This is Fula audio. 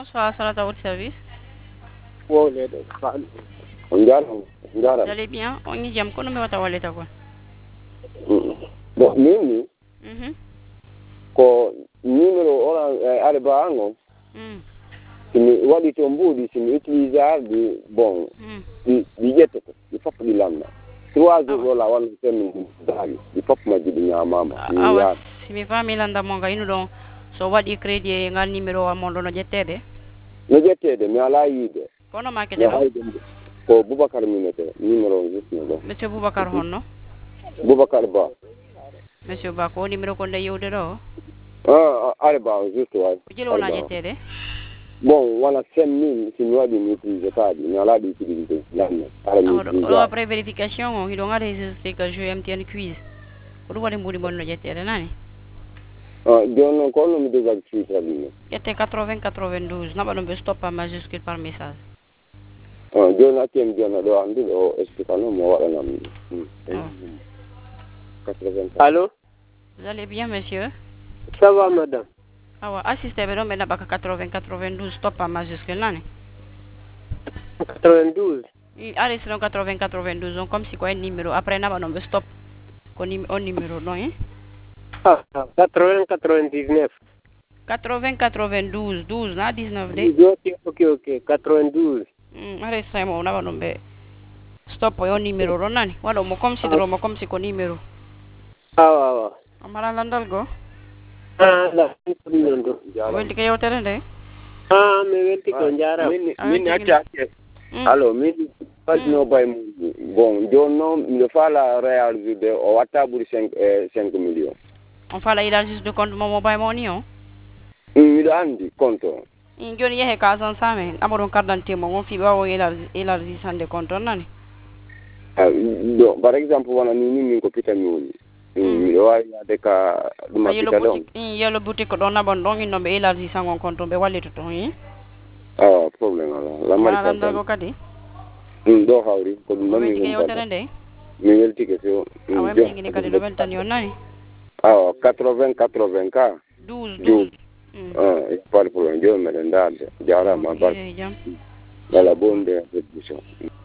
Bonsoir, Salat à votre service. Vous allez bien? On y jam ko no me wata waleta ko. Bon, mimi ko numéro orange arba ango. Simi wadi to mbudi simi utiliser di bon. Di jette di fop di landa. 3 jours la wan semi dali. Di fop ma jidi nyamama. Awa simi famille landa mo ga inu don so wadi crédit ngal numéro wa mon do no jettede. No jettede mi ala yide. Kono ma kede do. Ko Boubacar minete numéro juste no. Monsieur Boubacar honno. Boubacar Ba. Monsieur Ba ko numéro ko ndey yewde do. Arba juste wa. Jelo na jettede. Bon, wala 5000 si mi wadi mi utiliser kadi mi ala di utiliser lanne. Après vérification on do ngare registré que je MTN quiz. Ko wadi mbudi bon no jettede nani. Don ko no mi désactiver ali. Était 80-92, n'a pas de stop en majuscule par message. Don atem don do andi o explication mo wala nam. 80. Allô? Vous allez bien, monsieur? Ça va, madame. Ah ouais, assistez mais non mais n'a pas 80-92 stop en majuscule là. 92. Allez, c'est 80-92, donc comme si quoi un numéro après n'a pas de stop. Qu'on numéro non hein? 80-99. 80-92, 12, là, 19 de. Ok, 92. Allez, c'est moi, on a pas de stop au numéro non. Voilà, mo comme si ko numéro. Ah. Amara landal go. La numéro. Welti ke yotere de. Me welti ko njara. Min atta. Allo, min pas no bay bon, jonno mi fa la réaliser o watta buri 5 millions. On fait la élargissement de compte mon mobile money on. Mi do andi compte. Joni yehe ka san same amoron carte d'identité mo on fi ba o élargissement de compte nani. Par exemple wana ni ko pita mi mi do ay de ka duma pita don. Yelo boutique do na bon don no be élargissement on compte be walleto to yi. Problème la marika. La ko kadi. Do hawri ko dum mi ko yotere de. Mi welti ke so. Awa mi ngi kadi do weltan yon nani. 80 ka 12 pas de problème, Dieu me donne, Dieu ma bonne